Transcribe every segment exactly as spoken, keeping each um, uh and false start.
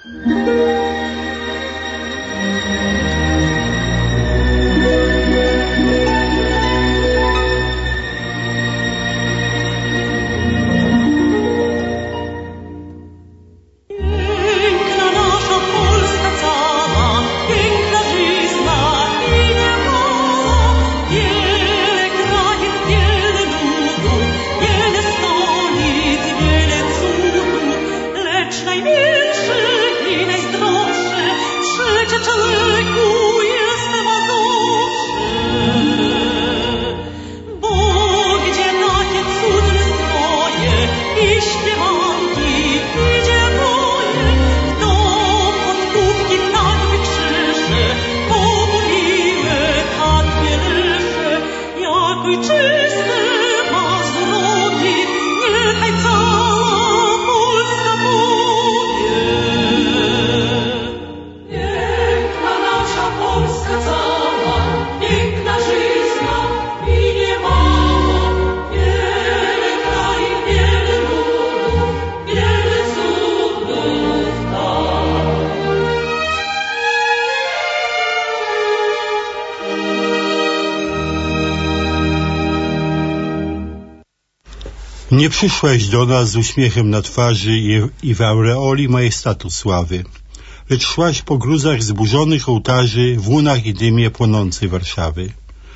Nie przyszłaś do nas z uśmiechem na twarzy i, i w aureoli majestatu sławy, lecz szłaś po gruzach zburzonych ołtarzy w łunach i dymie płonącej Warszawy.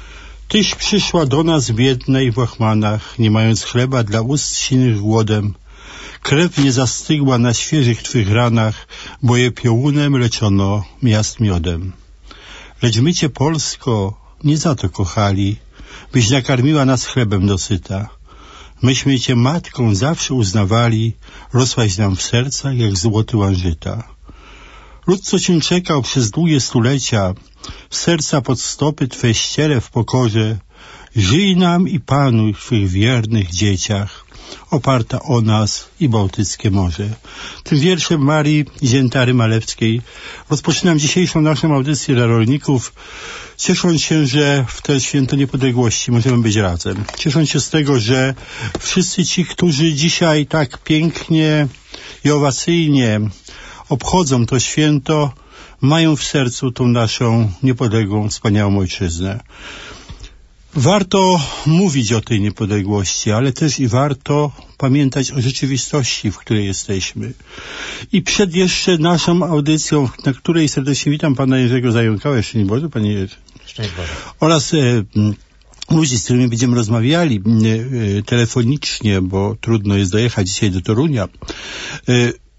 Tyś przyszła do nas biedna i w łachmanach, nie mając chleba dla ust sinych głodem. Krew nie zastygła na świeżych twych ranach, bo je piołunem leczono miast miodem. Lecz my cię, Polsko, nie za to kochali, byś nakarmiła nas chlebem dosyta. Myśmy cię matką zawsze uznawali, rosłaś nam w sercach jak złoty łanżyta. Lud, co cię czekał przez długie stulecia, serca pod stopy twe ściele w pokorze, żyj nam i panuj w twych wiernych dzieciach, oparta o nas i Bałtyckie Morze. Tym wierszem Marii Ziętary Malewskiej rozpoczynam dzisiejszą naszą audycję dla rolników, ciesząc się, że w to święto niepodległości możemy być razem. Ciesząc się z tego, że wszyscy ci, którzy dzisiaj tak pięknie i owacyjnie obchodzą to święto, mają w sercu tą naszą niepodległą, wspaniałą ojczyznę. Warto mówić o tej niepodległości, ale też i warto pamiętać o rzeczywistości, w której jesteśmy. I przed jeszcze naszą audycją, na której serdecznie witam pana Jerzego Zająkała, szczęść Boże, panie Jerzy. Szczęść Boże. Oraz e, ludzi, z którymi będziemy rozmawiali e, telefonicznie, bo trudno jest dojechać dzisiaj do Torunia. E,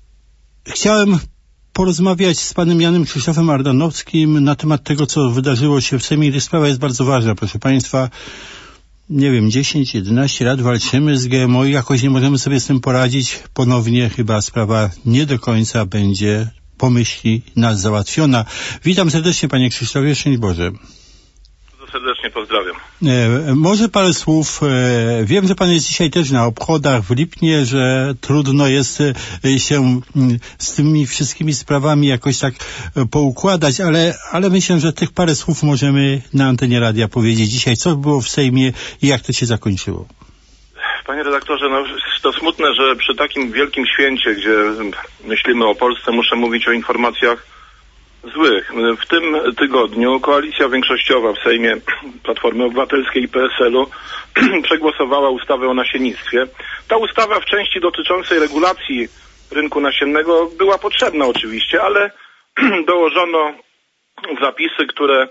chciałem porozmawiać z panem Janem Krzysztofem Ardanowskim na temat tego, co wydarzyło się w Sejmie. Ta sprawa jest bardzo ważna, proszę państwa. Nie wiem, dziesięć jedenaście lat walczymy z G M O i jakoś nie możemy sobie z tym poradzić. Ponownie chyba sprawa nie do końca będzie po myśli nas załatwiona. Witam serdecznie, panie Krzysztofie, szczęść Boże. Serdecznie pozdrawiam. E, może parę słów. E, wiem, że pan jest dzisiaj też na obchodach w Lipnie, że trudno jest e, się m, z tymi wszystkimi sprawami jakoś tak e, poukładać, ale, ale myślę, że tych parę słów możemy na antenie radia powiedzieć dzisiaj, co było w Sejmie i jak to się zakończyło. Panie redaktorze, no to smutne, że przy takim wielkim święcie, gdzie myślimy o Polsce, muszę mówić o informacjach złych. W tym tygodniu koalicja większościowa w Sejmie Platformy Obywatelskiej i P S L u przegłosowała ustawę o nasiennictwie. Ta ustawa w części dotyczącej regulacji rynku nasiennego była potrzebna oczywiście, ale dołożono zapisy, które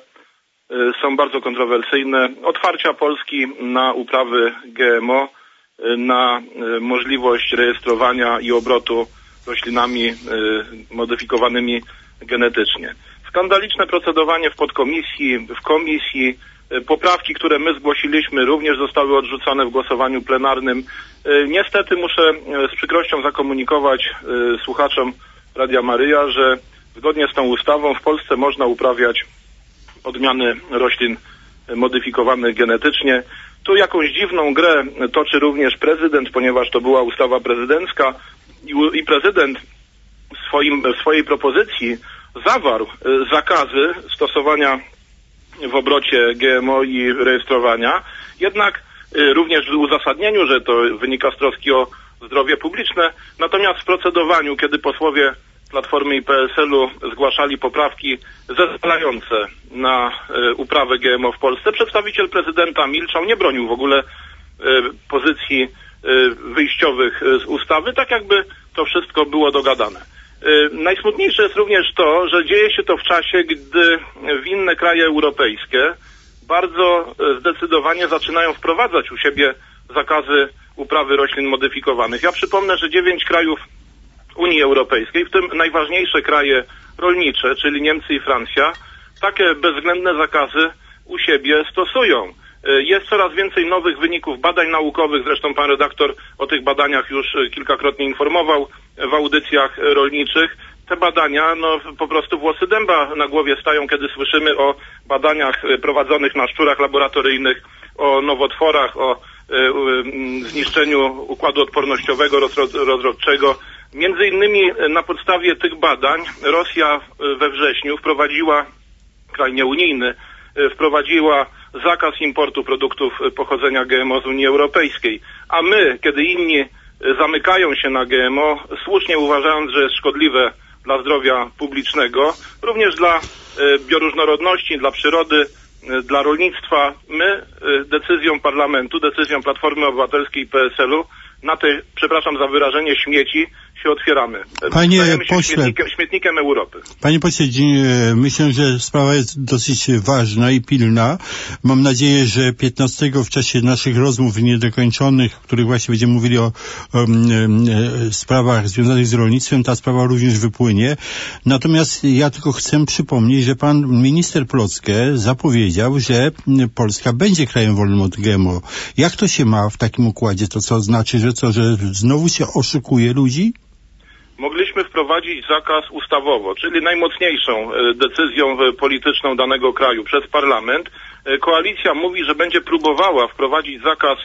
są bardzo kontrowersyjne. Otwarcia Polski na uprawy G M O, na możliwość rejestrowania i obrotu roślinami modyfikowanymi genetycznie. Skandaliczne procedowanie w podkomisji, w komisji, poprawki, które my zgłosiliśmy, również zostały odrzucone w głosowaniu plenarnym. Niestety muszę z przykrością zakomunikować słuchaczom Radia Maryja, że zgodnie z tą ustawą w Polsce można uprawiać odmiany roślin modyfikowanych genetycznie. Tu jakąś dziwną grę toczy również prezydent, ponieważ to była ustawa prezydencka i, i prezydent w, swoim, w swojej propozycji zawarł zakazy stosowania w obrocie G M O i rejestrowania. Jednak również w uzasadnieniu, że to wynika z troski o zdrowie publiczne, natomiast w procedowaniu, kiedy posłowie Platformy i P S L-u zgłaszali poprawki zezwalające na y, uprawę G M O w Polsce. Przedstawiciel prezydenta milczał, nie bronił w ogóle y, pozycji y, wyjściowych z ustawy, tak jakby to wszystko było dogadane. Y, najsmutniejsze jest również to, że dzieje się to w czasie, gdy w inne kraje europejskie bardzo zdecydowanie zaczynają wprowadzać u siebie zakazy uprawy roślin modyfikowanych. Ja przypomnę, że dziewięć krajów Unii Europejskiej, w tym najważniejsze kraje rolnicze, czyli Niemcy i Francja, takie bezwzględne zakazy u siebie stosują. Jest coraz więcej nowych wyników badań naukowych, zresztą pan redaktor o tych badaniach już kilkakrotnie informował w audycjach rolniczych. Te badania, no po prostu włosy dęba na głowie stają, kiedy słyszymy o badaniach prowadzonych na szczurach laboratoryjnych, o nowotworach, o y, y, zniszczeniu układu odpornościowego, rozrodczego. Między innymi na podstawie tych badań Rosja we wrześniu wprowadziła, kraj nieunijny, wprowadziła zakaz importu produktów pochodzenia G M O z Unii Europejskiej. A my, kiedy inni zamykają się na G M O, słusznie uważając, że jest szkodliwe dla zdrowia publicznego, również dla bioróżnorodności, dla przyrody, dla rolnictwa, my decyzją parlamentu, decyzją Platformy Obywatelskiej i P S L-u na te, przepraszam za wyrażenie, śmieci się otwieramy. Panie pośle, śmietnikiem, śmietnikiem Europy. Panie pośle, myślę, że sprawa jest dosyć ważna i pilna. Mam nadzieję, że piętnastego w czasie naszych rozmów niedokończonych, w których właśnie będziemy mówili o, o, o sprawach związanych z rolnictwem, ta sprawa również wypłynie. Natomiast ja tylko chcę przypomnieć, że pan minister Plocke zapowiedział, że Polska będzie krajem wolnym od G M O. Jak to się ma w takim układzie? To co znaczy, że co, że znowu się oszukuje ludzi? Mogliśmy wprowadzić zakaz ustawowo, czyli najmocniejszą decyzją polityczną danego kraju przez parlament. Koalicja mówi, że będzie próbowała wprowadzić zakaz,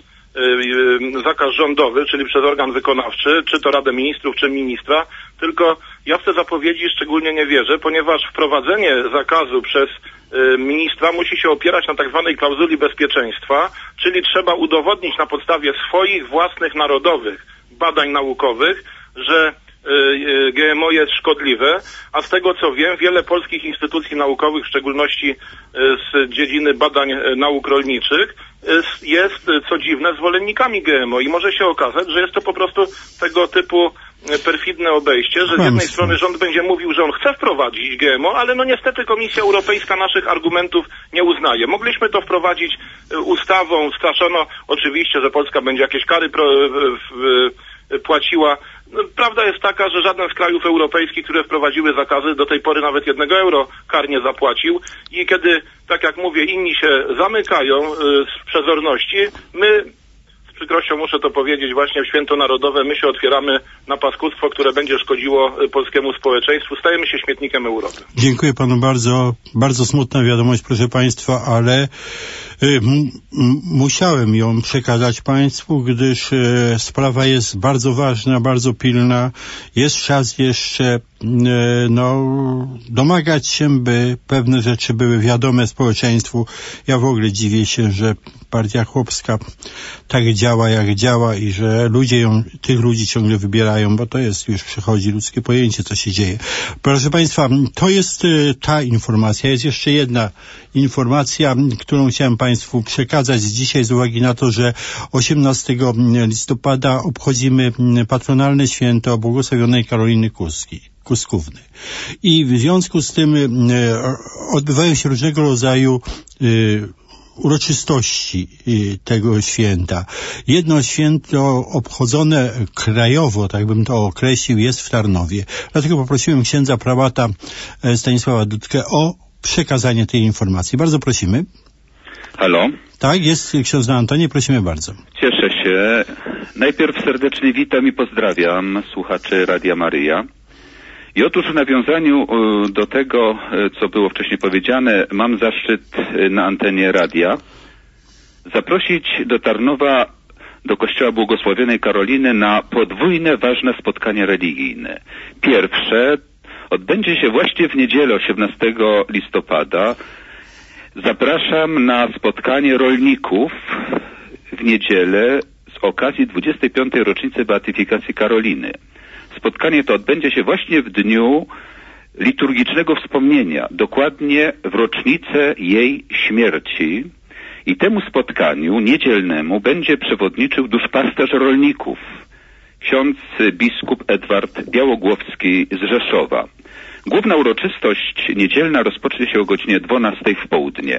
zakaz rządowy, czyli przez organ wykonawczy, czy to Radę Ministrów, czy ministra, tylko ja w te zapowiedzi szczególnie nie wierzę, ponieważ wprowadzenie zakazu przez ministra musi się opierać na tak zwanej klauzuli bezpieczeństwa, czyli trzeba udowodnić na podstawie swoich własnych narodowych badań naukowych, że G M O jest szkodliwe, a z tego co wiem, wiele polskich instytucji naukowych, w szczególności z dziedziny badań nauk rolniczych, jest, co dziwne, zwolennikami G M O i może się okazać, że jest to po prostu tego typu perfidne obejście, że z jednej strony rząd będzie mówił, że on chce wprowadzić G M O, ale no niestety Komisja Europejska naszych argumentów nie uznaje. Mogliśmy to wprowadzić ustawą, straszono oczywiście, że Polska będzie jakieś kary pro, w, w, płaciła. No, prawda jest taka, że żaden z krajów europejskich, które wprowadziły zakazy, do tej pory nawet jednego euro kar nie zapłacił i kiedy, tak jak mówię, inni się zamykają y, z przezorności, my, z przykrością muszę to powiedzieć, właśnie w Święto Narodowe my się otwieramy na paskudztwo, które będzie szkodziło y, polskiemu społeczeństwu. Stajemy się śmietnikiem Europy. Dziękuję panu bardzo. Bardzo smutna wiadomość, proszę państwa, ale y, m- musiałem ją przekazać państwu, gdyż y, sprawa jest bardzo ważna, bardzo pilna. Jest czas jeszcze no, domagać się, by pewne rzeczy były wiadome społeczeństwu. Ja w ogóle dziwię się, że partia chłopska tak działa, jak działa i że ludzie ją, tych ludzi ciągle wybierają, bo to jest, już przychodzi ludzkie pojęcie, co się dzieje. Proszę państwa, to jest ta informacja. Jest jeszcze jedna informacja, którą chciałem państwu przekazać dzisiaj z uwagi na to, że osiemnastego listopada obchodzimy patronalne święto błogosławionej Karoliny Kuski. Kuskówny. I w związku z tym e, odbywają się różnego rodzaju e, uroczystości e, tego święta. Jedno święto obchodzone krajowo, tak bym to określił, jest w Tarnowie. Dlatego poprosiłem księdza prałata e, Stanisława Dudkę o przekazanie tej informacji. Bardzo prosimy. Halo? Tak, jest ksiądz na antenie, prosimy bardzo. Cieszę się. Najpierw serdecznie witam i pozdrawiam słuchaczy Radia Maryja. I otóż w nawiązaniu do tego, co było wcześniej powiedziane, mam zaszczyt na antenie radia zaprosić do Tarnowa, do Kościoła Błogosławionej Karoliny na podwójne ważne spotkanie religijne. Pierwsze odbędzie się właśnie w niedzielę osiemnastego listopada. Zapraszam na spotkanie rolników w niedzielę z okazji dwudziestej piątej rocznicy beatyfikacji Karoliny. spotkanie to odbędzie się właśnie w dniu liturgicznego wspomnienia, dokładnie w rocznicę jej śmierci. I temu spotkaniu niedzielnemu będzie przewodniczył duszpasterz rolników, ksiądz biskup Edward Białogłowski z Rzeszowa. Główna uroczystość niedzielna rozpocznie się o godzinie dwunastej w południe.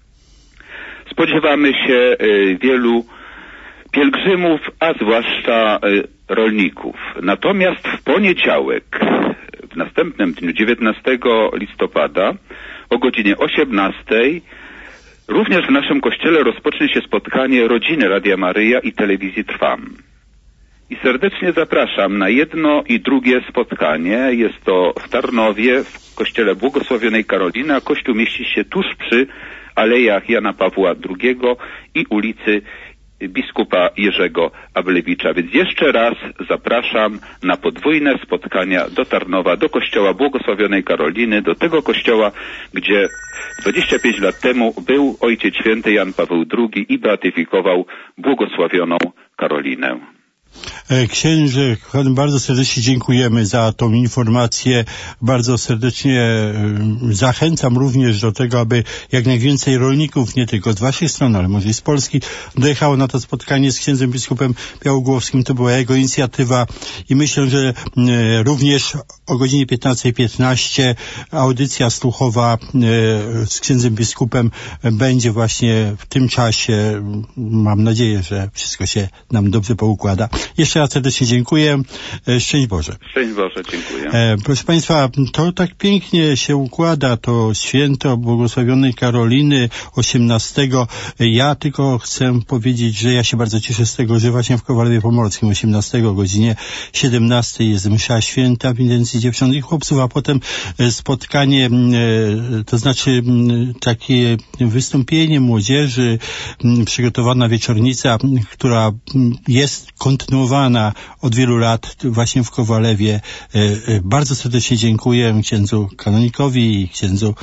Spodziewamy się wielu pielgrzymów, a zwłaszcza rolników. Natomiast w poniedziałek, w następnym dniu, dziewiętnastego listopada, o godzinie osiemnastej, również w naszym kościele rozpocznie się spotkanie rodziny Radia Maryja i Telewizji Trwam. I serdecznie zapraszam na jedno i drugie spotkanie. Jest to w Tarnowie, w kościele Błogosławionej Karoliny, a kościół mieści się tuż przy alejach Jana Pawła drugiego i ulicy biskupa Jerzego Ablewicza. Więc jeszcze raz zapraszam na podwójne spotkania do Tarnowa, do kościoła Błogosławionej Karoliny, do tego kościoła, gdzie dwadzieścia pięć lat temu był Ojciec Święty Jan Paweł drugi i beatyfikował błogosławioną Karolinę. Księże, bardzo serdecznie dziękujemy za tą informację. Bardzo serdecznie zachęcam również do tego, aby jak najwięcej rolników, nie tylko z waszej strony, ale może i z Polski, dojechało na to spotkanie z księdzem biskupem Białogłowskim. To była jego inicjatywa i myślę, że również o godzinie piętnastej piętnaście audycja słuchowa z księdzem biskupem będzie właśnie w tym czasie. Mam nadzieję, że wszystko się nam dobrze poukłada. Jeszcze raz serdecznie dziękuję. Szczęść Boże. Szczęść Boże, dziękuję. E, proszę Państwa, to tak pięknie się układa, to święto błogosławionej Karoliny osiemnastego. Ja tylko chcę powiedzieć, że ja się bardzo cieszę z tego, że właśnie w Kowalewie Pomorskim osiemnastego o godzinie siedemnastej jest msza święta w intencji dziewcząt i chłopców, a potem spotkanie, to znaczy takie wystąpienie młodzieży, przygotowana wieczornica, która jest kontynuowana od wielu lat właśnie w Kowalewie. Bardzo serdecznie dziękuję księdzu kanonikowi i księdzu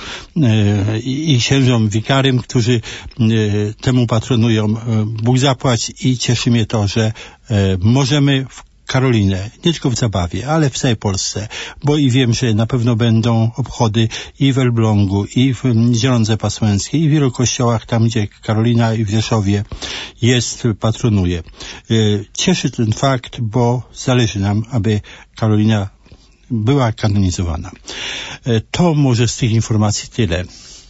i księżom wikarym, którzy temu patronują. Bóg zapłać i cieszy mnie to, że możemy w Karolinę, nie tylko w Zabawie, ale w całej Polsce, bo i wiem, że na pewno będą obchody i w Elblągu, i w Zielonce Pasłęckiej, i w wielu kościołach, tam gdzie Karolina i w Rzeszowie jest, patronuje. Cieszy ten fakt, bo zależy nam, aby Karolina była kanonizowana. To może z tych informacji tyle.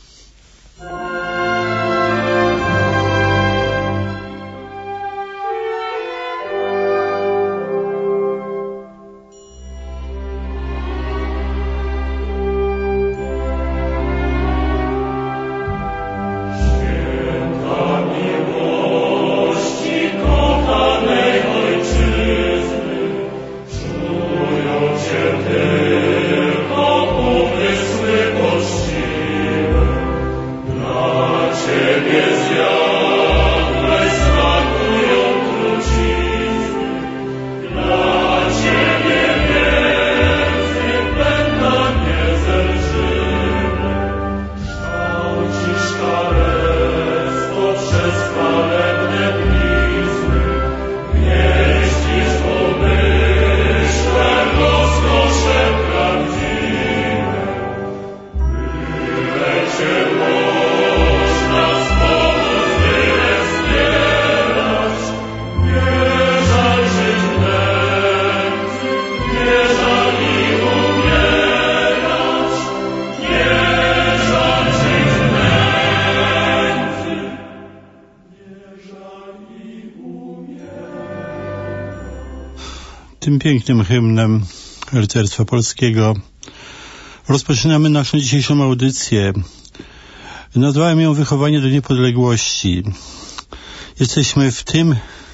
Tym pięknym hymnem Rycerstwa Polskiego rozpoczynamy naszą dzisiejszą audycję. Nazwałem ją Wychowanie do Niepodległości. Jesteśmy w tym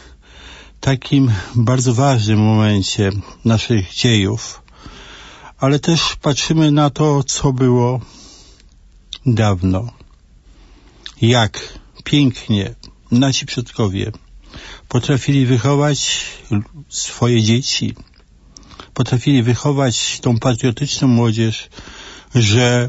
takim bardzo ważnym momencie naszych dziejów, ale też patrzymy na to, co było dawno. Jak pięknie nasi przodkowie potrafili wychować swoje dzieci, potrafili wychować tą patriotyczną młodzież, że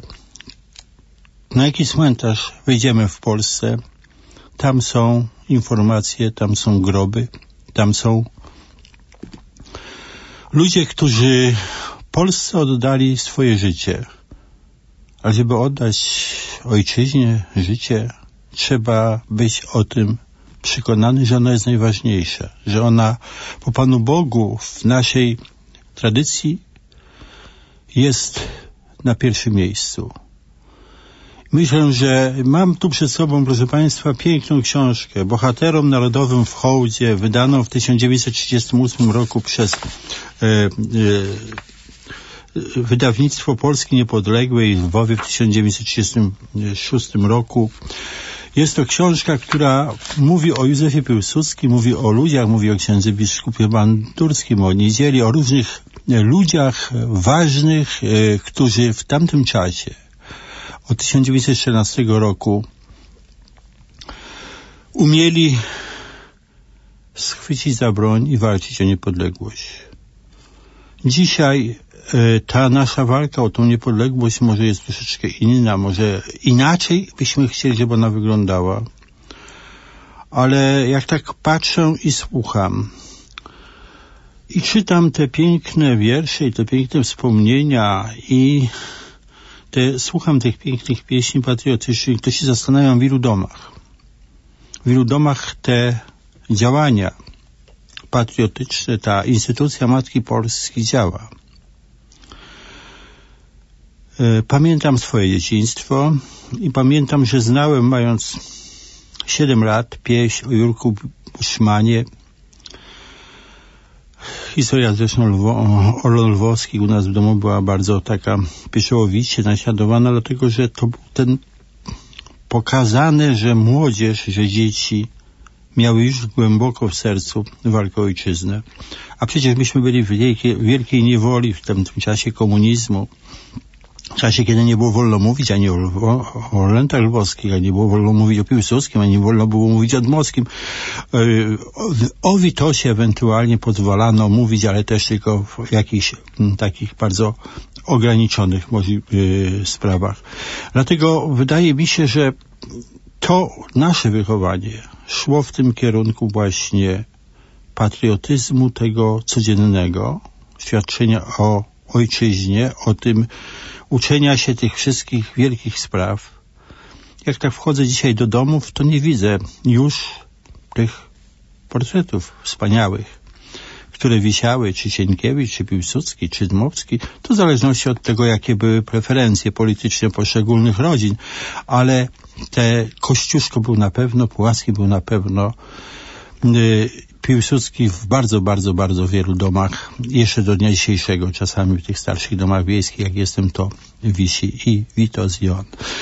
na jaki cmentarz wejdziemy w Polsce, tam są informacje, tam są groby, tam są Ludzie, którzy Polsce oddali swoje życie, ale żeby oddać ojczyźnie życie, trzeba być o tym przekonany, że ona jest najważniejsza, że ona po Panu Bogu w naszej tradycji jest na pierwszym miejscu. Myślę, że mam tu przed sobą, proszę Państwa, piękną książkę Bohaterom Narodowym w hołdzie, wydaną w tysiąc dziewięćset trzydziestym ósmym roku przez e, e, wydawnictwo Polski Niepodległej w Lwowie w tysiąc dziewięćset trzydziestym szóstym roku. Jest to książka, która mówi o Józefie Piłsudskim, mówi o ludziach, mówi o księdze biskupie Bandurskim, o niedzieli, o różnych ludziach ważnych, e, którzy w tamtym czasie, od tysiąc dziewięćset czternastego roku, umieli schwycić za broń i walczyć o niepodległość. Dzisiaj e, ta nasza walka o tą niepodległość może jest troszeczkę inna, może inaczej byśmy chcieli, żeby ona wyglądała. Ale jak tak patrzę i słucham i czytam te piękne wiersze i te piękne wspomnienia i te, słucham tych pięknych pieśni patriotycznych, to się zastanawiam w ilu domach. W ilu domach te działania patriotyczne, ta instytucja Matki Polski działa. Pamiętam swoje dzieciństwo i pamiętam, że znałem, mając siedem lat, pieśń o Jurku Buszmanie. Historia zresztą Lwo, o lwowskich u nas w domu była bardzo taka pieczołowicie naśladowana, dlatego że to był ten pokazane, że młodzież, że dzieci miały już głęboko w sercu walkę o ojczyznę. A przecież myśmy byli w wielkiej, wielkiej niewoli w tym, tym czasie komunizmu, w czasie, kiedy nie było wolno mówić ani o, o, o Lętach Lwowskich, ani nie było wolno mówić o Piłsudskim, ani nie wolno było mówić o Dmowskim. O, o Witosie ewentualnie pozwalano mówić, ale też tylko w jakichś m, takich bardzo ograniczonych możli- y, sprawach. Dlatego wydaje mi się, że to nasze wychowanie szło w tym kierunku właśnie patriotyzmu tego codziennego, świadczenia o ojczyźnie, o tym uczenia się tych wszystkich wielkich spraw. Jak tak wchodzę dzisiaj do domów, to nie widzę już tych portretów wspaniałych, które wisiały, czy Sienkiewicz, czy Piłsudski, czy Dmowski, to w zależności od tego, jakie były preferencje polityczne poszczególnych rodzin, ale te Kościuszko był na pewno, Puławski był na pewno, yy, Piłsudski w bardzo, bardzo, bardzo wielu domach, jeszcze do dnia dzisiejszego, czasami w tych starszych domach wiejskich, jak jestem, to wisi i Witos i on.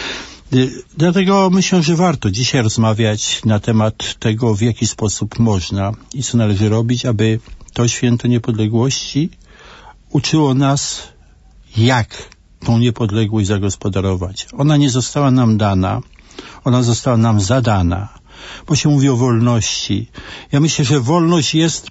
Dlatego myślę, że warto dzisiaj rozmawiać na temat tego, w jaki sposób można i co należy robić, aby to święto niepodległości uczyło nas, jak tą niepodległość zagospodarować. Ona nie została nam dana, ona została nam zadana, bo się mówi o wolności. Ja myślę, że wolność jest,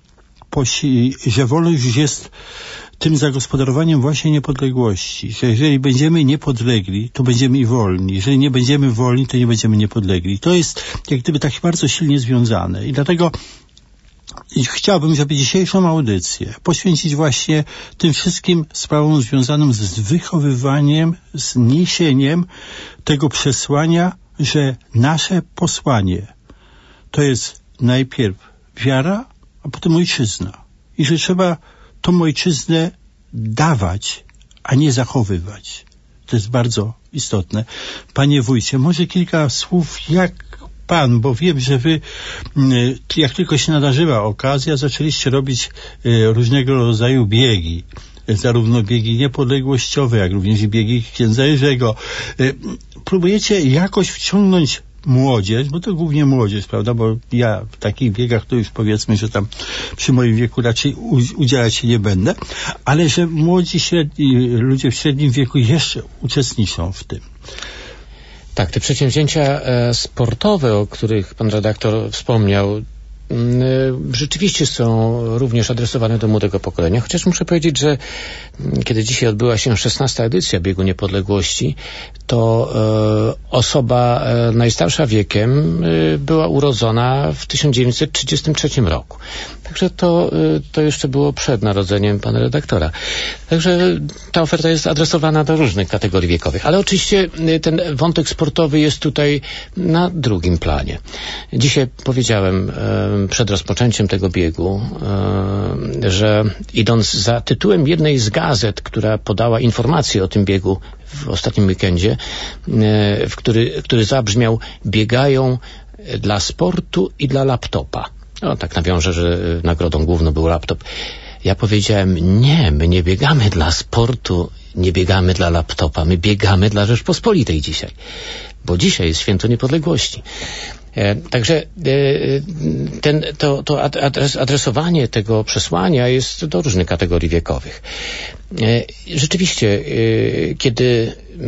że wolność już jest tym zagospodarowaniem właśnie niepodległości, że jeżeli będziemy niepodlegli, to będziemy i wolni. Jeżeli nie będziemy wolni, to nie będziemy niepodlegli. To jest jak gdyby tak bardzo silnie związane. I dlatego chciałbym, żeby dzisiejszą audycję poświęcić właśnie tym wszystkim sprawom związanym z wychowywaniem, z niesieniem tego przesłania, że nasze posłanie to jest najpierw wiara, a potem ojczyzna. I że trzeba tą ojczyznę dawać, a nie zachowywać. To jest bardzo istotne. Panie wójcie, może kilka słów, jak pan, bo wiem, że wy, jak tylko się nadarzyła okazja, zaczęliście robić różnego rodzaju biegi. Zarówno biegi niepodległościowe, jak również i biegi księdza Jerzego. Próbujecie jakoś wciągnąć młodzież, bo to głównie młodzież, prawda, bo ja w takich biegach to już powiedzmy, że tam przy moim wieku raczej udzielać się nie będę, ale że młodzi, średni, ludzie w średnim wieku jeszcze uczestniczą w tym. Tak, te przedsięwzięcia e, sportowe, o których pan redaktor wspomniał, rzeczywiście są również adresowane do młodego pokolenia, chociaż muszę powiedzieć, że kiedy dzisiaj odbyła się szesnasta edycja Biegu Niepodległości, to e, osoba e, najstarsza wiekiem e, była urodzona w tysiąc dziewięćset trzydziestym trzecim roku. Także to, e, to jeszcze było przed narodzeniem pana redaktora. Także ta oferta jest adresowana do różnych kategorii wiekowych. Ale oczywiście e, ten wątek sportowy jest tutaj na drugim planie. Dzisiaj powiedziałem e, przed rozpoczęciem tego biegu, e, że idąc za tytułem jednej z gazet, która podała informacje o tym biegu w ostatnim weekendzie, e, w który, który zabrzmiał: biegają dla sportu i dla laptopa. No, tak nawiążę, że nagrodą główną był laptop. Ja powiedziałem: nie, my nie biegamy dla sportu, nie biegamy dla laptopa, my biegamy dla Rzeczpospolitej dzisiaj. Bo dzisiaj jest Święto Niepodległości. E, także e, ten, to, to adres, adresowanie tego przesłania jest do różnych kategorii wiekowych. E, rzeczywiście, e, kiedy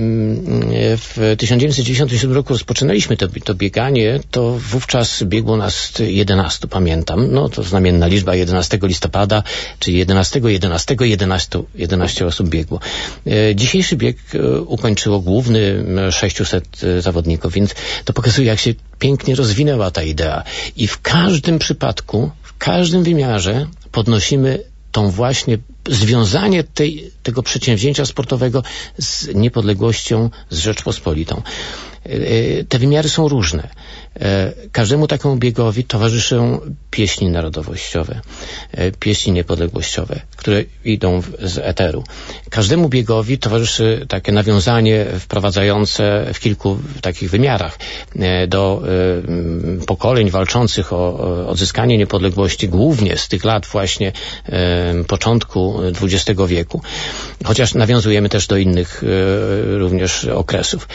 w tysiąc dziewięćset dziewięćdziesiątym siódmym roku rozpoczynaliśmy to, to bieganie, to wówczas biegło nas jedenastu, pamiętam. No to znamienna liczba jedenastego listopada, czyli jedenastego, jedenastego, jedenaście, jedenaście osób biegło. E, dzisiejszy bieg ukończyło główny sześciuset zawodników, więc to pokazuje, jak się pięknie rozwinęła ta idea. I w każdym przypadku, w każdym wymiarze podnosimy tą właśnie związanie tej, tego przedsięwzięcia sportowego z niepodległością, z Rzeczpospolitą. Te wymiary są różne. Każdemu takiemu biegowi towarzyszą pieśni narodowościowe, pieśni niepodległościowe, które idą z eteru. Każdemu biegowi towarzyszy takie nawiązanie wprowadzające w kilku takich wymiarach do pokoleń walczących o odzyskanie niepodległości, głównie z tych lat właśnie początku dwudziestego wieku, chociaż nawiązujemy też do innych również okresów.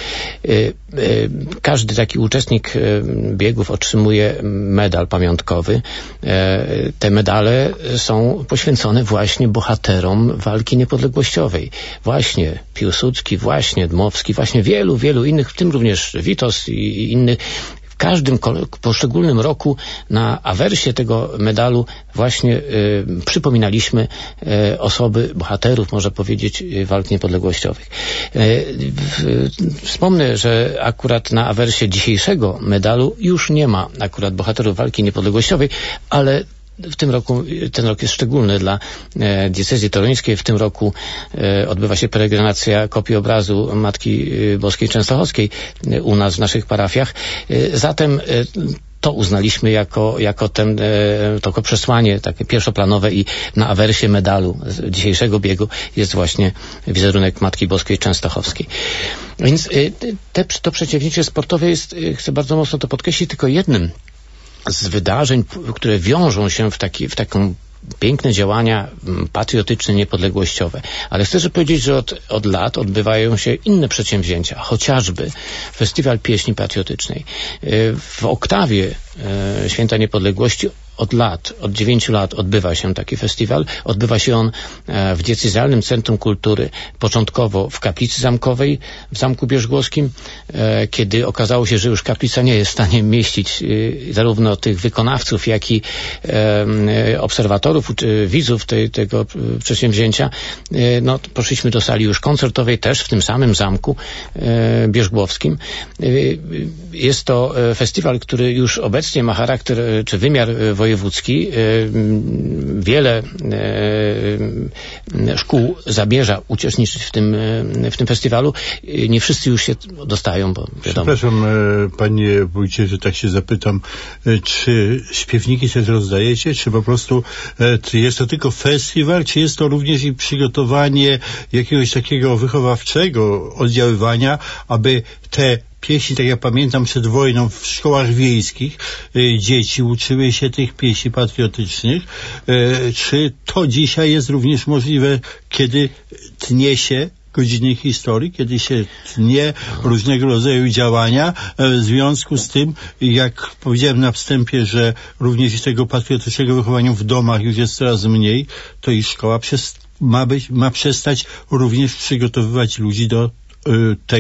Każdy taki uczestnik biegów otrzymuje medal pamiątkowy. Te medale są poświęcone właśnie bohaterom walki niepodległościowej. Właśnie Piłsudski, właśnie Dmowski, właśnie wielu, wielu innych, w tym również Witos i innych. W każdym poszczególnym roku na awersie tego medalu właśnie y, przypominaliśmy y, osoby, bohaterów, można powiedzieć, y, walk niepodległościowych. Y, y, wspomnę, że akurat na awersie dzisiejszego medalu już nie ma akurat bohaterów walki niepodległościowej, ale w tym roku, ten rok jest szczególny dla e, diecezji toruńskiej. W tym roku e, odbywa się peregrinacja kopii obrazu Matki Boskiej Częstochowskiej e, u nas w naszych parafiach. E, zatem e, to uznaliśmy jako, jako ten, e, to przesłanie takie pierwszoplanowe i na awersie medalu z dzisiejszego biegu jest właśnie wizerunek Matki Boskiej Częstochowskiej. Więc e, te, to przedsięwzięcie sportowe jest, e, chcę bardzo mocno to podkreślić, tylko jednym z wydarzeń, które wiążą się w, taki, w taką piękne działania patriotyczne, niepodległościowe. Ale chcę powiedzieć, że od, od lat odbywają się inne przedsięwzięcia, chociażby Festiwal Pieśni Patriotycznej. W oktawie Święta Niepodległości od lat, od dziewięciu lat odbywa się taki festiwal. Odbywa się on w Diecezjalnym Centrum Kultury, początkowo w Kaplicy Zamkowej w Zamku Bierzgłowskim, kiedy okazało się, że już kaplica nie jest w stanie mieścić zarówno tych wykonawców, jak i obserwatorów, widzów tej, tego przedsięwzięcia. No, poszliśmy do sali już koncertowej, też w tym samym Zamku Bierzgłowskim. Jest to festiwal, który już obecnie ma charakter, czy wymiar wojewódzki. Wiele szkół zamierza uczestniczyć w tym, w tym festiwalu. Nie wszyscy już się dostają, bo wiadomo. Przepraszam, panie wójcie, że tak się zapytam, czy śpiewniki też rozdajecie, czy po prostu czy jest to tylko festiwal, czy jest to również i przygotowanie jakiegoś takiego wychowawczego oddziaływania, aby te pieśni, tak jak pamiętam przed wojną w szkołach wiejskich y, dzieci uczyły się tych pieśni patriotycznych. Y, czy to dzisiaj jest również możliwe, kiedy tnie się godziny historii, kiedy się tnie różnego rodzaju działania, w związku z tym, jak powiedziałem na wstępie, że również tego patriotycznego wychowania w domach już jest coraz mniej, to i szkoła przez, ma być, ma przestać również przygotowywać ludzi do y, tego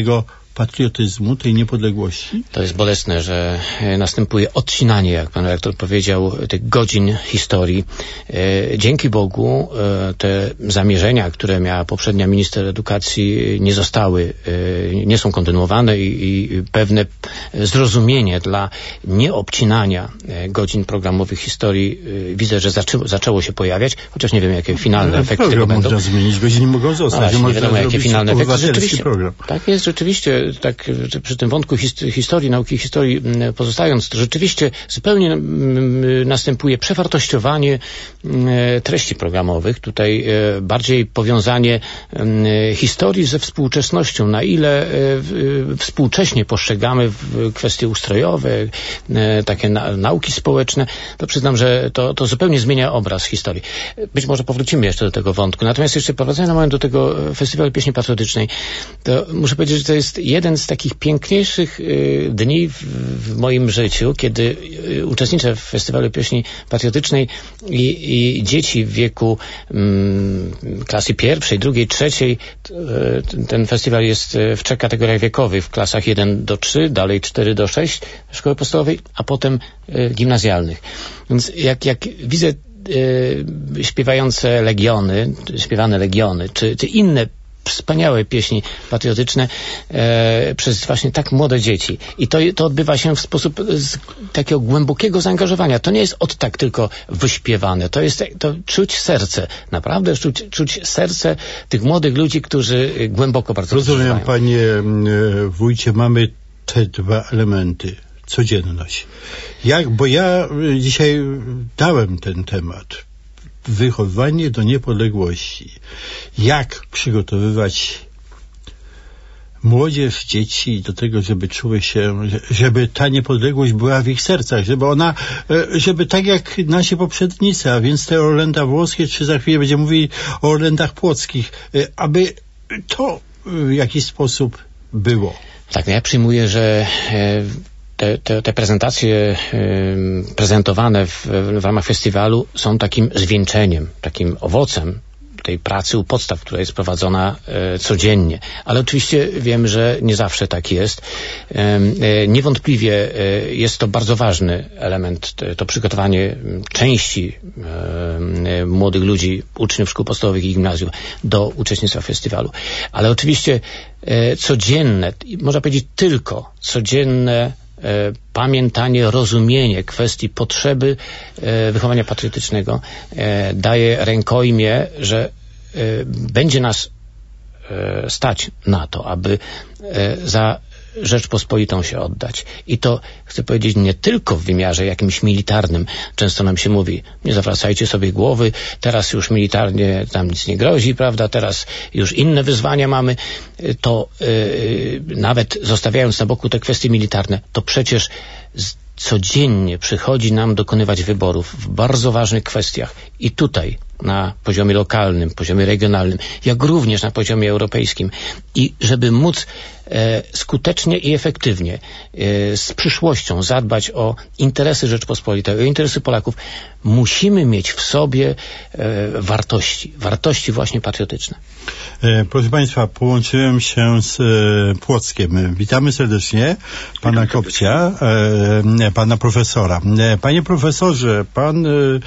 patriotyzmu, tej niepodległości? To jest bolesne, że następuje odcinanie, jak pan rektor powiedział, tych godzin historii. Dzięki Bogu te zamierzenia, które miała poprzednia minister edukacji, nie zostały, nie są kontynuowane i, i pewne zrozumienie dla nieobcinania godzin programowych historii widzę, że zaczęło, zaczęło się pojawiać, chociaż nie wiem, jakie finalne ale efekty tego będą. Można zmienić, godziny mogą zostać. No, nie wiadomo, jakie finalne efekty. Rzeczywiście, program. Tak jest, rzeczywiście, tak przy tym wątku his- historii, nauki historii pozostając, to rzeczywiście zupełnie następuje przewartościowanie treści programowych. Tutaj bardziej powiązanie historii ze współczesnością, na ile współcześnie postrzegamy kwestie ustrojowe, takie na, nauki społeczne, to przyznam, że to, to zupełnie zmienia obraz historii. Być może powrócimy jeszcze do tego wątku. Natomiast jeszcze powracając na moment do tego Festiwalu Pieśni Patriotycznej, to muszę powiedzieć, że to jest jeden z takich piękniejszych y, dni w, w moim życiu, kiedy y, uczestniczę w Festiwalu Pieśni Patriotycznej i, i dzieci w wieku mm, klasy pierwszej, drugiej, trzeciej, y, ten festiwal jest w trzech kategoriach wiekowych, w klasach jeden do trzy, dalej cztery do sześć szkoły podstawowej, a potem y, gimnazjalnych. Więc jak, jak widzę y, śpiewające legiony, śpiewane legiony, czy, czy inne wspaniałe pieśni patriotyczne e, przez właśnie tak młode dzieci. I to, to odbywa się w sposób z takiego głębokiego zaangażowania. To nie jest od tak tylko wyśpiewane. To jest, to czuć serce. Naprawdę czuć, czuć serce tych młodych ludzi, którzy głęboko bardzo rozumiem, panie wójcie, mamy te dwa elementy. Codzienność. Jak, bo ja dzisiaj dałem ten temat. Wychowanie do niepodległości. Jak przygotowywać młodzież, dzieci do tego, żeby czuły się, żeby ta niepodległość była w ich sercach, żeby ona, żeby tak jak nasi poprzednicy, a więc te Orlęda włoskie, czy za chwilę będziemy mówili o Orlędach płockich, aby to w jakiś sposób było. Tak, no ja przyjmuję, że Te, te, te prezentacje y, prezentowane w, w ramach festiwalu są takim zwieńczeniem, takim owocem tej pracy u podstaw, która jest prowadzona e, codziennie. Ale oczywiście wiem, że nie zawsze tak jest. E, e, niewątpliwie e, jest to bardzo ważny element, te, to przygotowanie części e, e, młodych ludzi, uczniów szkół podstawowych i gimnazjum do uczestnictwa w festiwalu. Ale oczywiście e, codzienne, można powiedzieć tylko codzienne E, pamiętanie, rozumienie kwestii potrzeby e, wychowania patriotycznego e, daje rękojmię, że e, będzie nas e, stać na to, aby e, za Rzeczpospolitą się oddać. I to chcę powiedzieć nie tylko w wymiarze jakimś militarnym. Często nam się mówi, nie zawracajcie sobie głowy, teraz już militarnie tam nic nie grozi, prawda, teraz już inne wyzwania mamy. To yy, nawet zostawiając na boku te kwestie militarne, to przecież z, codziennie przychodzi nam dokonywać wyborów w bardzo ważnych kwestiach. I tutaj na poziomie lokalnym, poziomie regionalnym, jak również na poziomie europejskim. I żeby móc e, skutecznie i efektywnie e, z przyszłością zadbać o interesy Rzeczpospolitej, o interesy Polaków, musimy mieć w sobie e, wartości, wartości właśnie patriotyczne. E, proszę Państwa, połączyłem się z e, Płockiem. Witamy serdecznie pana Kopcia, e, pana profesora. E, panie profesorze, pan e,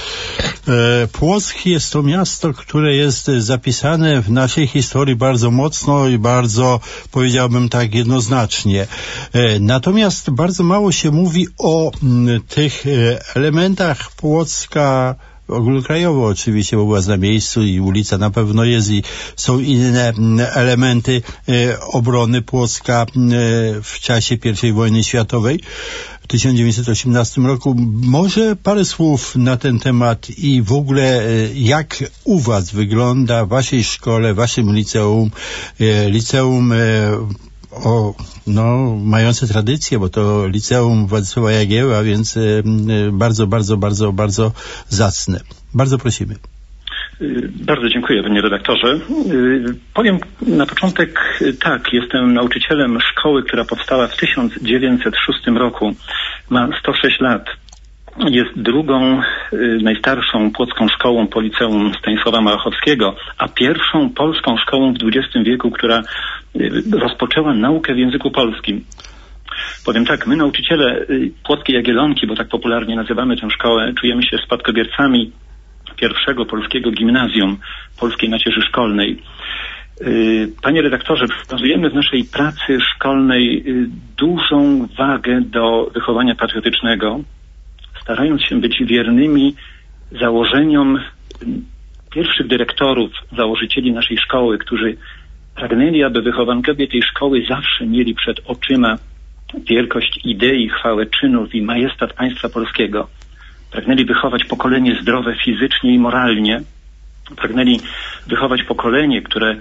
e, Płock jest to miasto, które jest zapisane w naszej historii bardzo mocno i bardzo, powiedziałbym tak, jednoznacznie. E, natomiast bardzo mało się mówi o m, tych e, elementach Płocka ogólnokrajowo oczywiście, bo była na miejscu i ulica na pewno jest i są inne elementy e, obrony Płocka e, w czasie pierwszej wojny światowej w tysiąc dziewięćset osiemnastym roku. Może parę słów na ten temat i w ogóle e, jak u was wygląda w waszej szkole, w waszym liceum, e, liceum e, o, no, mające tradycję, bo to liceum Władysława Jagieły, a więc y, bardzo, bardzo, bardzo, bardzo zacne. Bardzo prosimy. Bardzo dziękuję, panie redaktorze. Powiem na początek tak, jestem nauczycielem szkoły, która powstała w tysiąc dziewięćset szóstym roku. Ma sto sześć lat. Jest drugą, y, najstarszą płocką szkołą po liceum Stanisława Malachowskiego, a pierwszą polską szkołą w dwudziestym wieku, która rozpoczęła naukę w języku polskim. Powiem tak, my nauczyciele Płockiej Jagiellonki, bo tak popularnie nazywamy tę szkołę, czujemy się spadkobiercami pierwszego polskiego gimnazjum Polskiej Macierzy Szkolnej. Panie redaktorze, przywiązujemy w naszej pracy szkolnej dużą wagę do wychowania patriotycznego, starając się być wiernymi założeniom pierwszych dyrektorów, założycieli naszej szkoły, którzy pragnęli, aby wychowankowie tej szkoły zawsze mieli przed oczyma wielkość idei, chwałę czynów i majestat państwa polskiego. Pragnęli wychować pokolenie zdrowe fizycznie i moralnie. Pragnęli wychować pokolenie, które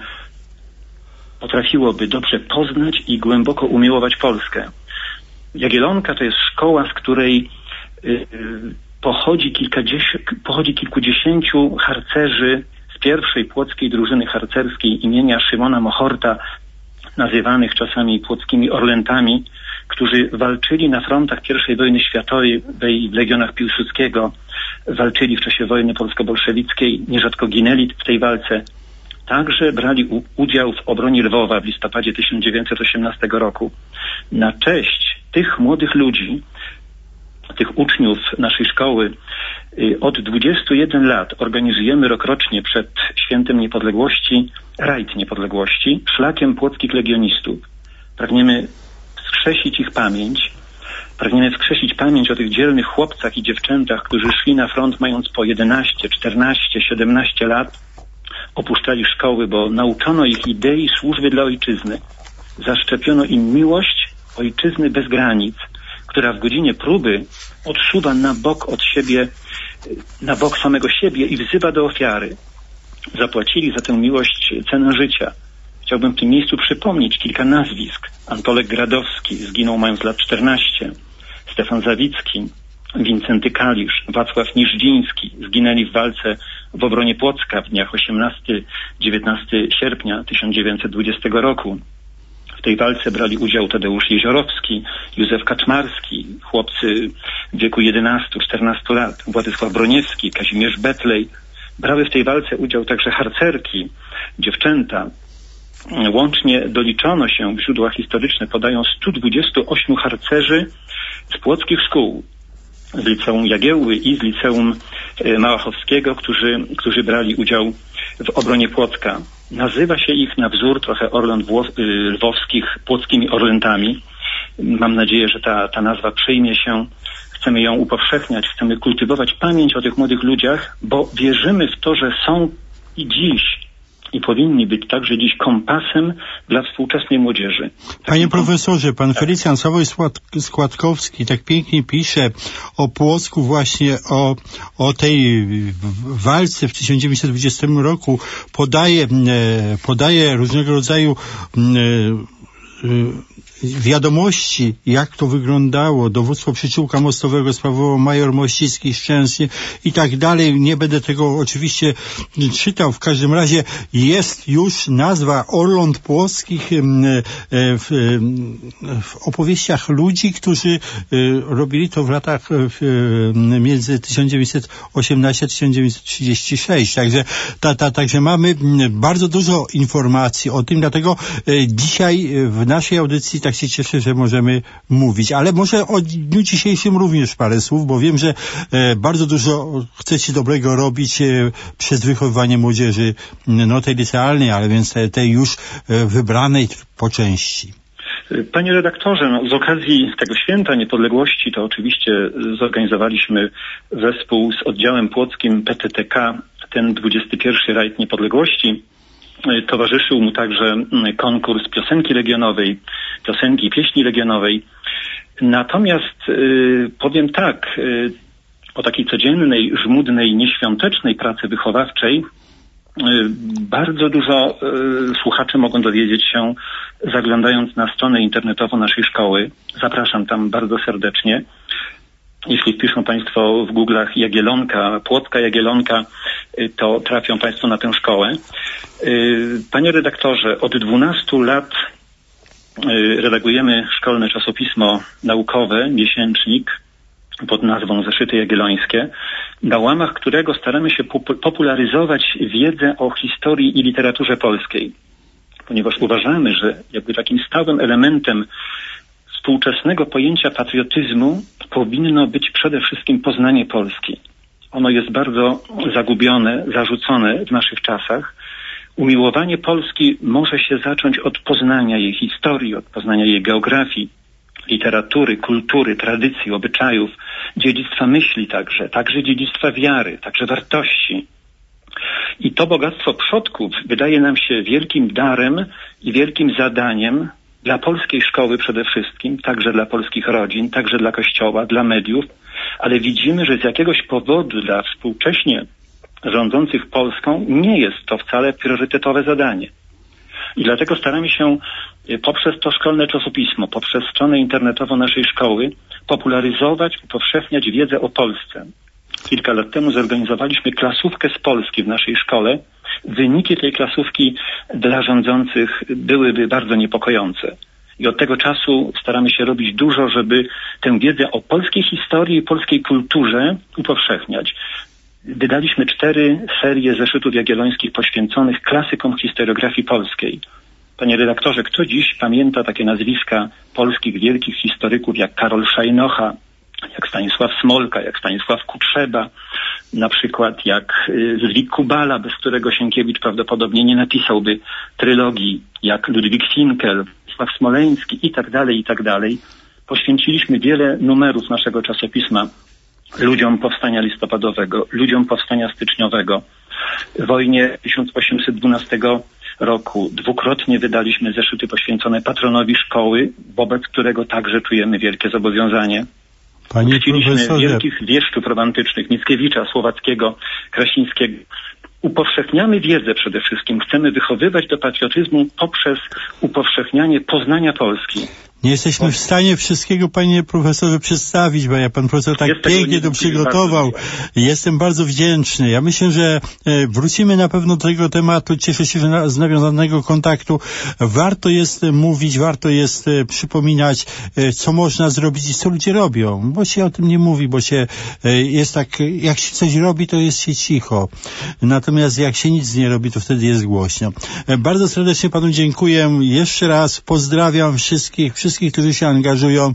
potrafiłoby dobrze poznać i głęboko umiłować Polskę. Jagiellonka to jest szkoła, z której y, pochodzi, pochodzi kilkudziesięciu harcerzy z pierwszej płockiej drużyny harcerskiej imienia Szymona Mochorta, nazywanych czasami płockimi Orlętami, którzy walczyli na frontach pierwszej wojny światowej w legionach Piłsudskiego, walczyli w czasie wojny polsko-bolszewickiej, nierzadko ginęli w tej walce. Także brali u- udział w obronie Lwowa w listopadzie tysiąc dziewięćset osiemnastego roku. Na cześć tych młodych ludzi, tych uczniów naszej szkoły, y, od dwudziestu jeden lat organizujemy rokrocznie przed Świętem Niepodległości rajd Niepodległości szlakiem płockich legionistów. Pragniemy wskrzesić ich pamięć, pragniemy wskrzesić pamięć o tych dzielnych chłopcach i dziewczętach, którzy szli na front mając po jedenaście, czternaście, siedemnaście lat, opuszczali szkoły, bo nauczono ich idei służby dla ojczyzny. Zaszczepiono im miłość ojczyzny bez granic, która w godzinie próby odsuwa na bok od siebie, na bok samego siebie i wzywa do ofiary. Zapłacili za tę miłość cenę życia. Chciałbym w tym miejscu przypomnieć kilka nazwisk. Antolek Gradowski zginął mając lat czternaście. Stefan Zawicki, Wincenty Kalisz, Wacław Niżdziński zginęli w walce w obronie Płocka w dniach osiemnastego do dziewiętnastego sierpnia tysiąc dziewięćset dwudziestego roku. W tej walce brali udział Tadeusz Jeziorowski, Józef Kaczmarski, chłopcy w wieku jedenastu czternastu lat, Władysław Broniewski, Kazimierz Betlej. Brały w tej walce udział także harcerki, dziewczęta. Łącznie doliczono się, w źródłach historyczne podają stu dwudziestu ośmiu harcerzy z płockich szkół, z Liceum Jagiełły i z Liceum Małachowskiego, którzy, którzy brali udział w obronie Płocka. Nazywa się ich na wzór trochę Orląt lwowskich płockimi Orlętami. Mam nadzieję, że ta, ta nazwa przyjmie się. Chcemy ją upowszechniać, chcemy kultywować pamięć o tych młodych ludziach, bo wierzymy w to, że są i dziś i powinni być także dziś kompasem dla współczesnej młodzieży. Panie profesorze, pan Felicjan Sałoj-Składkowski tak pięknie pisze o Płocku, właśnie o, o tej walce w tysiąc dziewięćset dwudziestym roku, podaje, podaje różnego rodzaju wiadomości, jak to wyglądało. Dowództwo Przyczółka Mostowego sprawował major Mościcki, Szczęsny i tak dalej. Nie będę tego oczywiście czytał. W każdym razie jest już nazwa Orląt Płockich w, w opowieściach ludzi, którzy robili to w latach między tysiąc dziewięćset osiemnasty a tysiąc dziewięćset trzydziesty szósty. Także, ta, ta, także mamy bardzo dużo informacji o tym, dlatego dzisiaj w naszej audycji tak się cieszę, że możemy mówić. Ale może o dniu dzisiejszym również parę słów, bo wiem, że e, bardzo dużo chcecie dobrego robić e, przez wychowywanie młodzieży, no tej licealnej, ale więc tej, tej już e, wybranej po części. Panie redaktorze, no, z okazji tego Święta Niepodległości to oczywiście zorganizowaliśmy wespół z oddziałem płockim P T T K ten dwudziesty pierwszy rajd Niepodległości. Towarzyszył mu także konkurs piosenki legionowej, piosenki i pieśni legionowej. Natomiast y, powiem tak, y, o takiej codziennej, żmudnej, nieświątecznej pracy wychowawczej y, bardzo dużo y, słuchacze mogą dowiedzieć się, zaglądając na stronę internetową naszej szkoły. Zapraszam tam bardzo serdecznie. Jeśli wpiszą Państwo w Google'ach Jagiellonka, Płocka Jagiellonka, to trafią Państwo na tę szkołę. Panie redaktorze, od dwunastu lat redagujemy szkolne czasopismo naukowe, miesięcznik pod nazwą Zeszyty Jagiellońskie, na łamach którego staramy się popularyzować wiedzę o historii i literaturze polskiej. ponieważ uważamy, że jakby takim stałym elementem współczesnego pojęcia patriotyzmu powinno być przede wszystkim poznanie Polski. Ono jest bardzo zagubione, zarzucone w naszych czasach. Umiłowanie Polski może się zacząć od poznania jej historii, od poznania jej geografii, literatury, kultury, tradycji, obyczajów, dziedzictwa myśli także, także dziedzictwa wiary, także wartości. I to bogactwo przodków wydaje nam się wielkim darem i wielkim zadaniem dla polskiej szkoły przede wszystkim, także dla polskich rodzin, także dla Kościoła, dla mediów, ale widzimy, że z jakiegoś powodu dla współcześnie rządzących Polską nie jest to wcale priorytetowe zadanie. I dlatego staramy się poprzez to szkolne czasopismo, poprzez stronę internetową naszej szkoły popularyzować, upowszechniać wiedzę o Polsce. Kilka lat temu zorganizowaliśmy klasówkę z Polski w naszej szkole. Wyniki tej klasówki dla rządzących byłyby bardzo niepokojące. I od tego czasu staramy się robić dużo, żeby tę wiedzę o polskiej historii i polskiej kulturze upowszechniać. Wydaliśmy cztery serie zeszytów jagiellońskich poświęconych klasykom historiografii polskiej. Panie redaktorze, kto dziś pamięta takie nazwiska polskich wielkich historyków jak Karol Szajnocha, jak Stanisław Smolka, jak Stanisław Kutrzeba, na przykład jak Zbigniew Kubala, bez którego Sienkiewicz prawdopodobnie nie napisałby trylogii, jak Ludwik Finkel, Sław Smoleński i tak dalej, i tak dalej. Poświęciliśmy wiele numerów naszego czasopisma ludziom powstania listopadowego, ludziom powstania styczniowego. W wojnie tysiąc osiemset dwunastego roku dwukrotnie wydaliśmy zeszyty poświęcone patronowi szkoły, wobec którego także czujemy wielkie zobowiązanie. Panie profesorze, wielkich wieszczów romantycznych, Mickiewicza, Słowackiego, Krasińskiego. Upowszechniamy wiedzę przede wszystkim. Chcemy wychowywać do patriotyzmu poprzez upowszechnianie poznania Polski. Nie jesteśmy w stanie wszystkiego, panie profesorze, przedstawić, bo ja pan profesor tak pięknie to przygotował. Jestem bardzo wdzięczny. Ja myślę, że wrócimy na pewno do tego tematu. Cieszę się, że z nawiązanego kontaktu warto jest mówić, warto jest przypominać, co można zrobić i co ludzie robią, bo się o tym nie mówi, bo się jest tak, jak się coś robi, to jest się cicho. Natomiast jak się nic nie robi, to wtedy jest głośno. Bardzo serdecznie panu dziękuję. Jeszcze raz pozdrawiam wszystkich, wszystkich Wszystkich, którzy się angażują.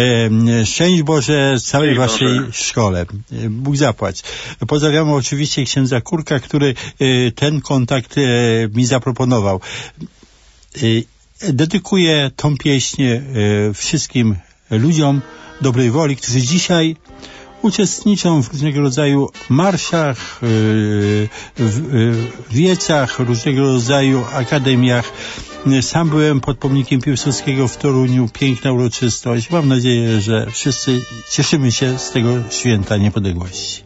E, szczęść Boże całej Dzień waszej Boże. szkole. Bóg zapłać. Pozdrawiam oczywiście księdza Kurka, który e, ten kontakt e, mi zaproponował. E, dedykuję tą pieśń e, wszystkim ludziom dobrej woli, którzy dzisiaj uczestniczą w różnego rodzaju marszach, w wiecach, różnego rodzaju akademiach. Sam byłem pod pomnikiem Piłsudskiego w Toruniu. Piękna uroczystość. Mam nadzieję, że wszyscy cieszymy się z tego święta niepodległości.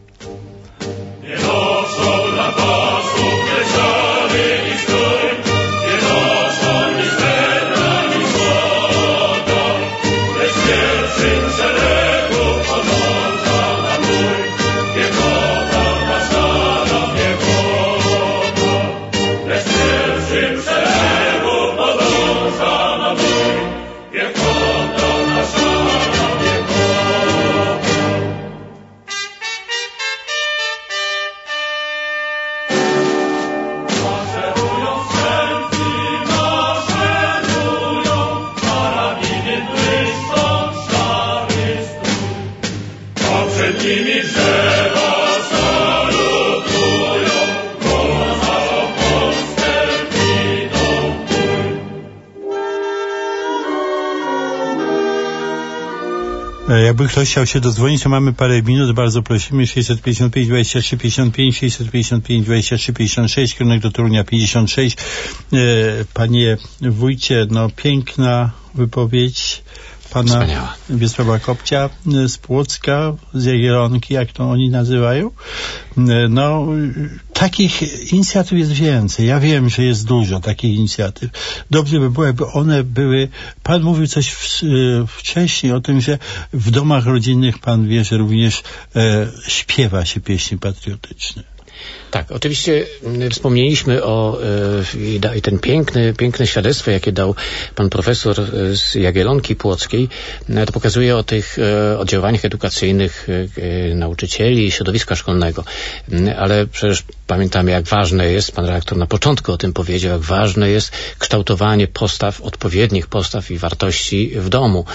Jakby ktoś chciał się dodzwonić, to mamy parę minut, bardzo prosimy. sześćset pięćdziesiąt pięć, dwadzieścia trzy, pięćdziesiąt pięć, sześćset pięćdziesiąt pięć, dwadzieścia trzy, pięćdziesiąt sześć, kierunek do Torunia pięćdziesiąt sześć. E, panie wójcie, no piękna wypowiedź pana Wspaniała. Wiesława Kopcia z Płocka, z Jagiellonki, jak to oni nazywają. No, takich inicjatyw jest więcej. Ja wiem, że jest dużo takich inicjatyw. Dobrze by było, jakby one były... Pan mówił coś w, wcześniej o tym, że w domach rodzinnych, pan wie, że również e, śpiewa się pieśni patriotyczne. Tak, oczywiście wspomnieliśmy o i ten piękny, piękne świadectwo, jakie dał pan profesor z Jagiellonki Płockiej. To pokazuje o tych oddziaływaniach edukacyjnych nauczycieli i środowiska szkolnego. Ale przecież pamiętamy, jak ważne jest, pan redaktor na początku o tym powiedział, jak ważne jest kształtowanie postaw, odpowiednich postaw i wartości w domu.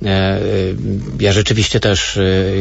Ja rzeczywiście też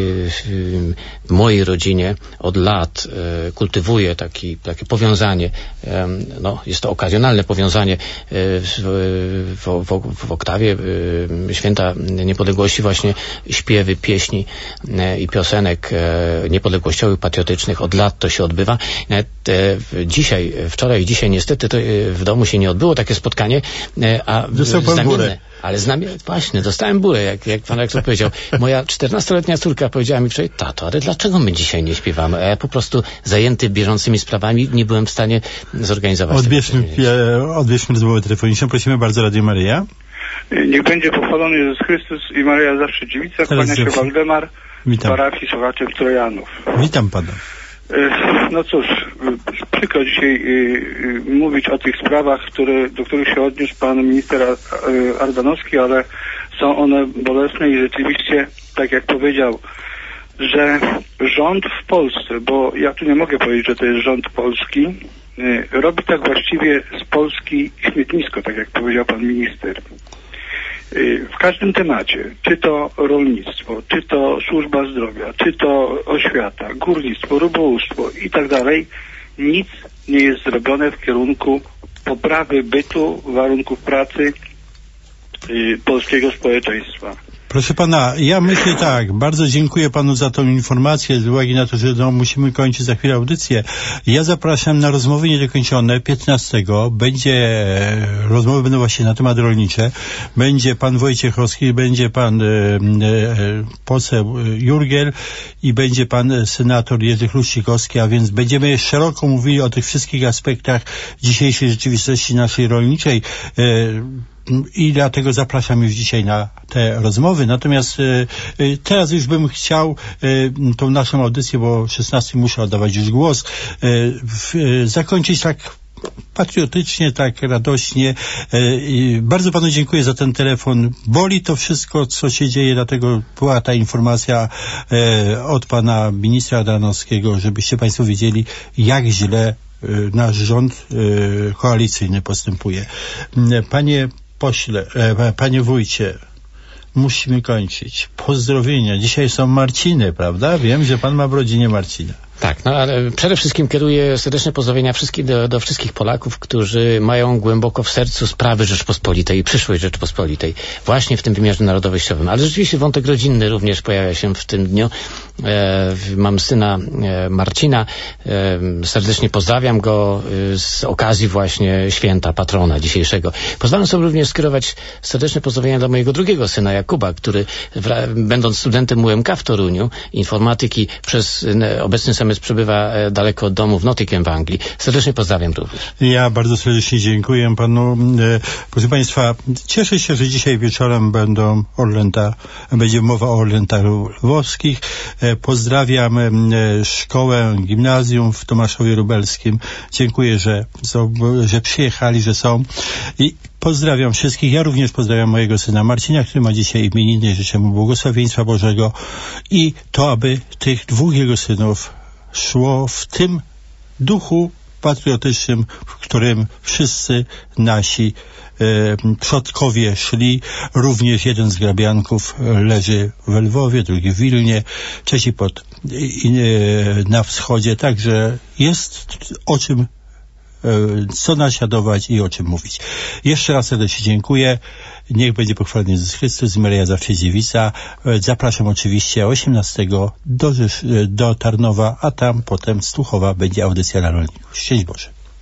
w mojej rodzinie od lat kultywuję taki, takie powiązanie, no, jest to okazjonalne powiązanie w, w, w, w oktawie Święta Niepodległości, właśnie śpiewy, pieśni i piosenek niepodległościowych, patriotycznych. Od lat to się odbywa. Nawet dzisiaj, wczoraj i dzisiaj niestety to w domu się nie odbyło takie spotkanie, a znamienne. Ale znamie... właśnie, dostałem burę, jak, jak pan rektor powiedział. Moja czternastoletnia córka powiedziała mi wczoraj: tato, ale dlaczego my dzisiaj nie śpiewamy? A ja po prostu zajęty bieżącymi sprawami nie byłem w stanie zorganizować Odbierzmy, tego. Odbierzmy rozmowę telefoniczną. Prosimy bardzo, Radio Maryja. Niech będzie pochwalony Jezus Chrystus i Maryja zawsze dziewica. Kłania się Waldemar z parafii Sochaczek Trojanów. Witam pana. No cóż, przykro dzisiaj y, y, mówić o tych sprawach, które, do których się odniósł pan minister Ardanowski, ale są one bolesne i rzeczywiście, tak jak powiedział, że rząd w Polsce, bo ja tu nie mogę powiedzieć, że to jest rząd polski, y, robi tak właściwie z Polski śmietnisko, tak jak powiedział pan minister. W każdym temacie, czy to rolnictwo, czy to służba zdrowia, czy to oświata, górnictwo, rybołówstwo i tak dalej, nic nie jest zrobione w kierunku poprawy bytu, warunków pracy y, polskiego społeczeństwa. Proszę pana, ja myślę tak, bardzo dziękuję panu za tą informację, z uwagi na to, że no, musimy kończyć za chwilę audycję. Ja zapraszam na rozmowy niedokończone piętnastego. Będzie, rozmowy będą właśnie na temat rolnicze. Będzie pan Wojciechowski, będzie pan e, e, poseł Jurgiel i będzie pan senator Jerzy Chruścikowski, a więc będziemy szeroko mówili o tych wszystkich aspektach dzisiejszej rzeczywistości naszej rolniczej. E, I dlatego zapraszam już dzisiaj na te rozmowy. Natomiast y, y, teraz już bym chciał y, tą naszą audycję, bo o szesnastej muszę oddawać już głos, y, y, zakończyć tak patriotycznie, tak radośnie. Y, bardzo panu dziękuję za ten telefon. Boli to wszystko, co się dzieje, dlatego była ta informacja y, od pana ministra Ardanowskiego, żebyście państwo wiedzieli, jak źle y, nasz rząd y, koalicyjny postępuje. Panie pośle, e, panie wójcie, musimy kończyć. Pozdrowienia. Dzisiaj są Marciny, prawda? Wiem, że pan ma w rodzinie Marcina. Tak, no ale przede wszystkim kieruję serdeczne pozdrowienia wszystkich, do, do wszystkich Polaków, którzy mają głęboko w sercu sprawy Rzeczpospolitej i przyszłość Rzeczpospolitej, właśnie w tym wymiarze narodowościowym. Ale rzeczywiście wątek rodzinny również pojawia się w tym dniu. E, mam syna e, Marcina, e, serdecznie pozdrawiam go e, z okazji właśnie święta, patrona dzisiejszego. Pozwalam sobie również skierować serdeczne pozdrowienia dla mojego drugiego syna Jakuba, który w, będąc studentem U M K w Toruniu, informatyki, przez e, obecny semestr przebywa daleko od domu w Nottingham w Anglii. Serdecznie pozdrawiam również. Ja bardzo serdecznie dziękuję panu. Proszę państwa, cieszę się, że dzisiaj wieczorem będą Orlęta, będzie mowa o Orlętach Lwowskich. Pozdrawiam szkołę, gimnazjum w Tomaszowie Lubelskim. Dziękuję, że, że przyjechali, że są. I pozdrawiam wszystkich. Ja również pozdrawiam mojego syna Marcina, który ma dzisiaj imieniny. Życzę mu błogosławieństwa Bożego i to, aby tych dwóch jego synów szło w tym duchu patriotycznym, w którym wszyscy nasi e, przodkowie szli. Również jeden z grabianków leży w Lwowie, drugi w Wilnie, trzeci pod, i, e, na wschodzie. Także jest o czym, e, co naśladować i o czym mówić. Jeszcze raz serdecznie dziękuję. Niech będzie pochwalony Jezus Chrystus i Maryja zawsze dziewica. Zapraszam oczywiście osiemnastego do, do Tarnowa, a tam potem z Tuchowa będzie audycja dla rolników. Szczęść Boże.